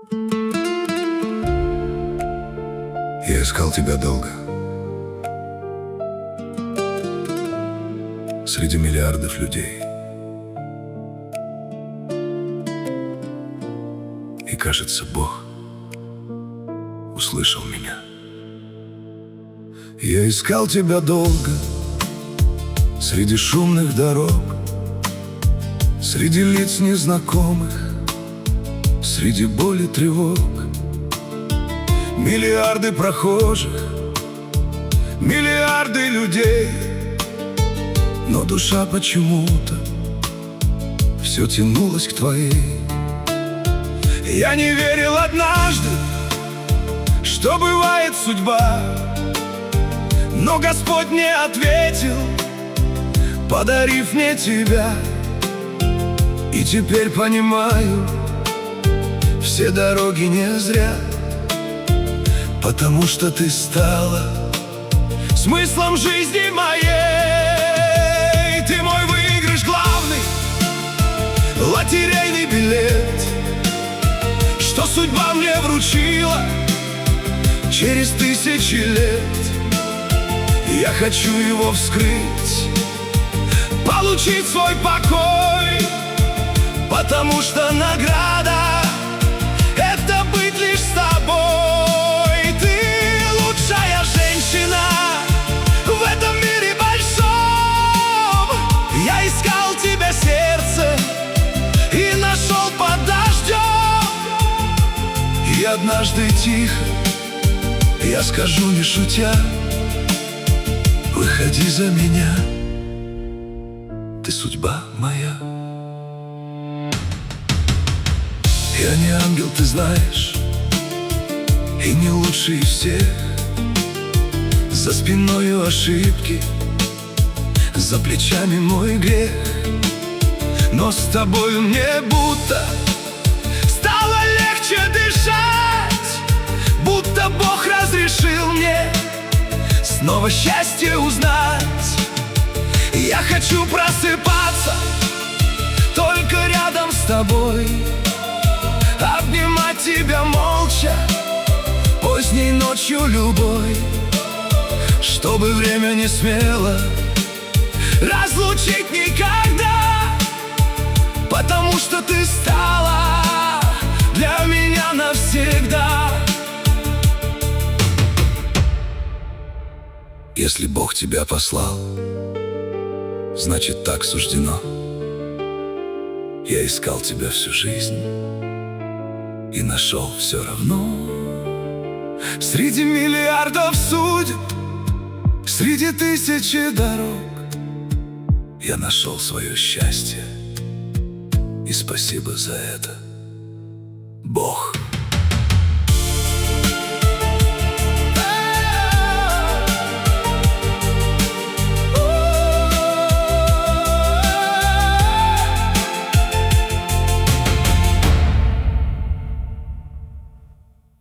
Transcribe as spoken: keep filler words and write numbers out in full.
Я искал тебя долго, среди миллиардов людей. И, кажется, Бог услышал меня. Я искал тебя долго, среди шумных дорог, среди лиц незнакомых, среди боли тревог. Миллиарды прохожих, миллиарды людей, но душа почему-то все тянулась к твоей. Я не верил однажды, что бывает судьба, но Господь мне ответил, подарив мне тебя. И теперь понимаю, все дороги не зря, потому что ты стала смыслом жизни моей. Ты мой выигрыш главный, лотерейный билет, что судьба мне вручила через тысячи лет. Я хочу его вскрыть, получить свой покой, потому что награда — это быть лишь с тобой. Ты лучшая женщина в этом мире большом. Я искал тебя сердце и нашел под дождем. И однажды тихо я скажу, не шутя: выходи за меня, ты судьба моя. Я не ангел, ты знаешь, и не лучший из всех. За спиною ошибки, за плечами мой грех, но с тобою мне будто стало легче дышать, будто Бог разрешил мне снова счастье узнать. Я хочу просыпаться только рядом с тобой, обнимать тебя молча поздней ночью любой, чтобы время не смело разлучить никогда, потому что ты стала для меня навсегда. Если Бог тебя послал, значит, так суждено. Я искал тебя всю жизнь и нашел все равно. Среди миллиардов судеб, среди тысячи дорог, я нашел свое счастье, и спасибо за это, Бог.